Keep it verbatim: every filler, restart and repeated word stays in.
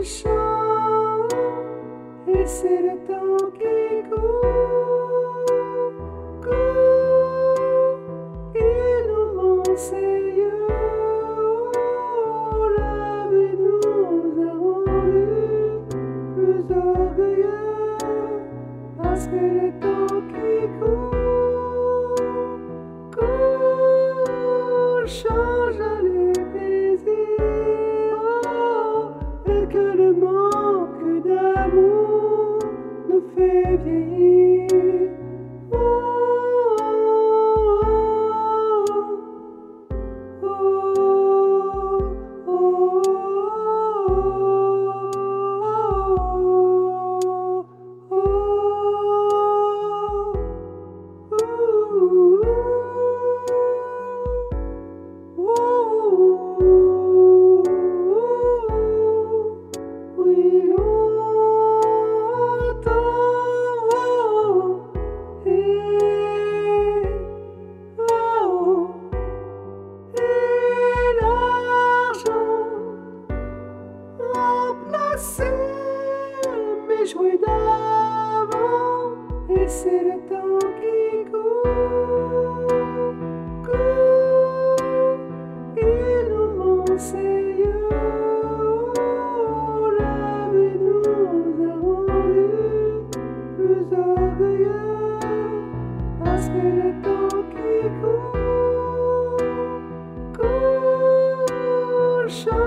chant, et c'est le temps qui court, court, il nous m'enseigne, la vie nous a rendus plus orgueilleux, parce que le temps qui court, court, change les plaisirs, et que le manque d'amour nous fait vieillir. Oh, oh, oh, oh, mes jouets d'avant, et c'est le temps qui court, court, il nous m'enseigne, la vie nous a rendus plus orgueilleux, parce que le temps qui court, court,